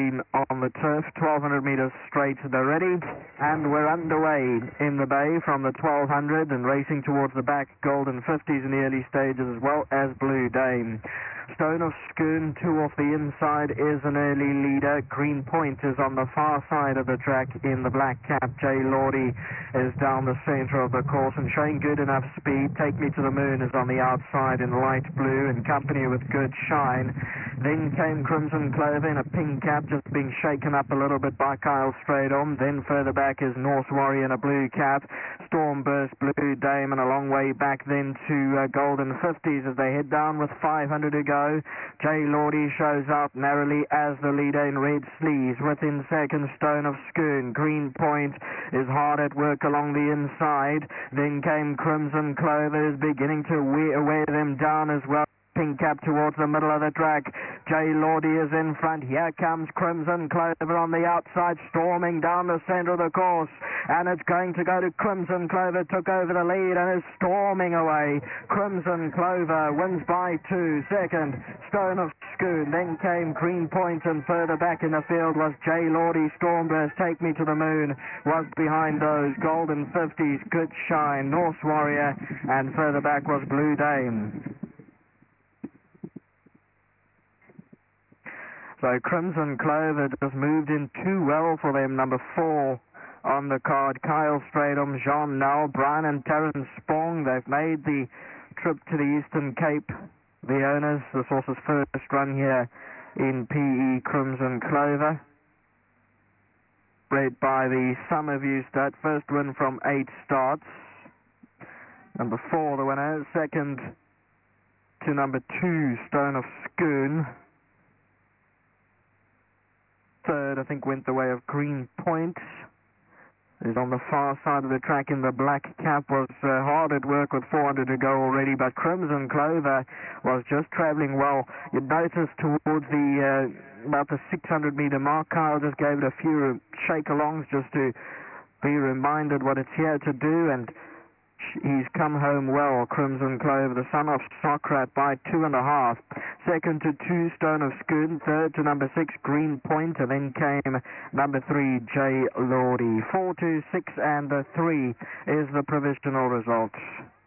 on the turf, 1200 meters straight. They're ready, and we're underway in the bay from the 1200 and racing towards the back. Golden 50s in the early stages, as well as Blue Dame. Stone of Schoon, 2 off the inside, is an early leader. Green Point is on the far side of the track in the black cap. Jay Lordy is down the center of the course and showing good enough speed. Take Me to the Moon is on the outside in light blue in company with Good Shine. Then came Crimson Clover in a pink cap, just being shaken up a little bit by Kyle Stradom. Then further back is North Warrior in a blue cap. Stormburst, Blue Dame, and a long way back then to Golden 50s as they head down with 500 to go. Jay Lordy shows up narrowly as the leader in red sleeves. Within second, Stone of Schoon. Green Point is hard at work along the inside. Then came Crimson Clover, beginning to wear them down as well. Pink cap towards the middle of the track. Jay Lordy is in front. Here comes Crimson Clover on the outside, storming down the center of the course. And it's going to go to Crimson Clover. Took over the lead and is storming away. Crimson Clover wins by 2. Second, Stone of Schoon. Then came Green Point, and further back in the field was Jay Lordy. Stormburst, Take Me to the Moon was behind those. Golden 50s, Good Shine, North Warrior, and further back was Blue Dame. So Crimson Clover just moved in too well for them. Number 4 on the card, Kyle Stradom, Jean Nell, Brian and Terence Spong. They've made the trip to the Eastern Cape. The owners, this horse's first run here in PE Crimson Clover. Bred by the Summerview stud. First win from 8 starts. Number 4 the winner. Second to number 2, Stone of Schoon. Third, I think, went the way of Green Point. Is on the far side of the track in the black cap. Was hard at work with 400 to go already, but Crimson Clover was just travelling well. You'd notice towards the about the 600 meter mark, Kyle just gave it a few shake-alongs just to be reminded what it's here to do, and he's come home well. Crimson Clover, the son of Socrat, by 2.5. Second to 2, Stone of Schoon. Third to number 6, Green Point, and then came number 3, Jay Lordy. 4 to 6 and 3 is the provisional result.